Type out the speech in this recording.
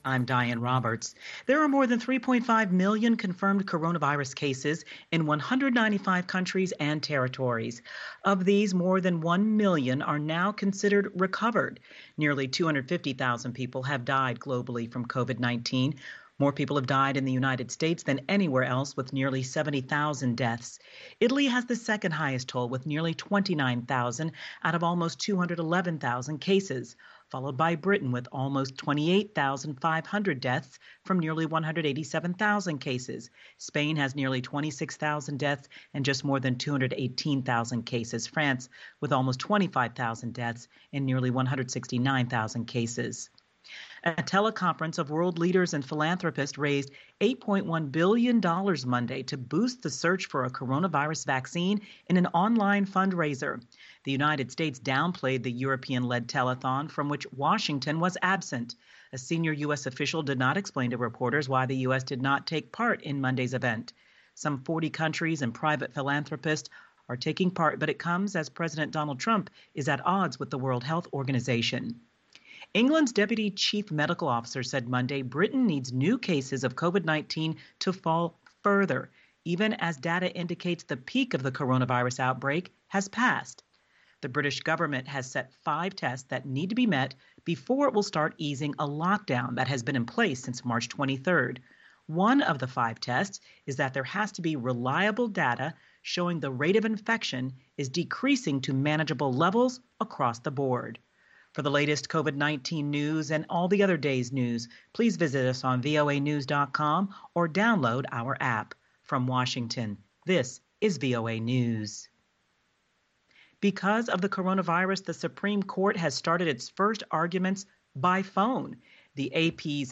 I'm Diane Roberts. There are more than 3.5 million confirmed coronavirus cases in 195 countries and territories. Of these, more than 1 million are now considered recovered. Nearly 250,000 people have died globally from COVID-19. More people have died in the United States than anywhere else, with nearly 70,000 deaths. Italy has the second highest toll, with nearly 29,000 out of almost 211,000 cases, followed by Britain with almost 28,500 deaths from nearly 187,000 cases. Spain has nearly 26,000 deaths and just more than 218,000 cases. France with almost 25,000 deaths and nearly 169,000 cases. A teleconference of world leaders and philanthropists raised $8.1 billion Monday to boost the search for a coronavirus vaccine in an online fundraiser. The United States downplayed the European-led telethon from which Washington was absent. A senior U.S. official did not explain to reporters why the U.S. did not take part in Monday's event. Some 40 countries and private philanthropists are taking part, but it comes as President Donald Trump is at odds with the World Health Organization. England's deputy chief medical officer said Monday Britain needs new cases of COVID-19 to fall further, even as data indicates the peak of the coronavirus outbreak has passed. The British government has set 5 tests that need to be met before it will start easing a lockdown that has been in place since March 23rd. One of the 5 tests is that there has to be reliable data showing the rate of infection is decreasing to manageable levels across the board. For the latest COVID-19 news and all the other day's news, please visit us on voanews.com or download our app. From Washington, this is VOA News. Because of the coronavirus, the Supreme Court has started its first arguments by phone. The AP's